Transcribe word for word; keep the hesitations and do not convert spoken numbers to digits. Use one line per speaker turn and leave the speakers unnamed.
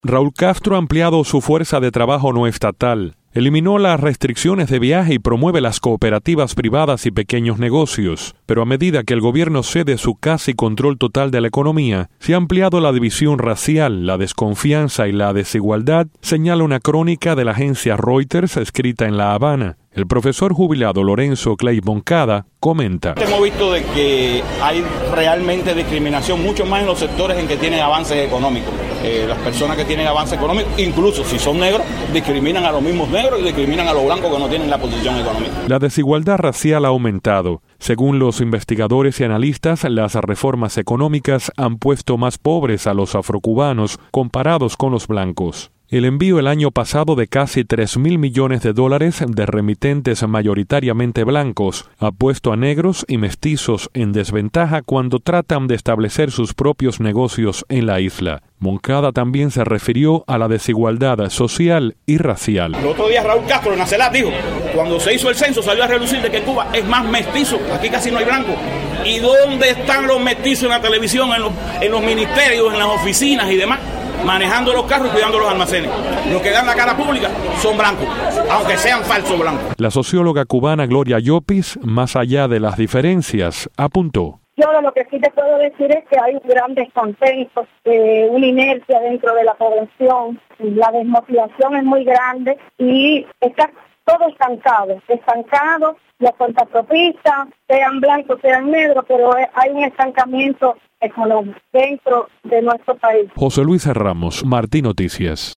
Raúl Castro ha ampliado su fuerza de trabajo no estatal, eliminó las restricciones de viaje y promueve las cooperativas privadas y pequeños negocios, pero a medida que el gobierno cede su casi control total de la economía, se ha ampliado la división racial, la desconfianza y la desigualdad, señala una crónica de la agencia Reuters escrita en La Habana. El profesor jubilado Lorenzo Clay Moncada comenta:
Hemos visto de que hay realmente discriminación, mucho más en los sectores en que tienen avances económicos. Eh, las personas que tienen avances económicos, incluso si son negros, discriminan a los mismos negros y discriminan a los blancos que no tienen la posición económica.
La desigualdad racial ha aumentado. Según los investigadores y analistas, las reformas económicas han puesto más pobres a los afrocubanos comparados con los blancos. El envío el año pasado de casi tres mil millones de dólares de remitentes mayoritariamente blancos ha puesto a negros y mestizos en desventaja cuando tratan de establecer sus propios negocios en la isla. Moncada también se refirió a la desigualdad social y racial.
El otro día Raúl Castro en la CELAC dijo, cuando se hizo el censo salió a relucir de que Cuba es más mestizo, aquí casi no hay blancos. ¿Y dónde están los mestizos en la televisión, en los, en los ministerios, en las oficinas y demás? Manejando los carros y cuidando los almacenes. Los que dan la cara pública son blancos, aunque sean falsos blancos.
La socióloga cubana Gloria Llopis, más allá de las diferencias, apuntó:
Yo lo que sí te puedo decir es que hay un gran descontento, eh, una inercia dentro de la población, la desmotivación es muy grande y está todo estancado, estancado, los contrapropistas, sean blancos, sean negros, pero hay un estancamiento económico dentro de nuestro país.
José Luis Ramos, Martín Noticias.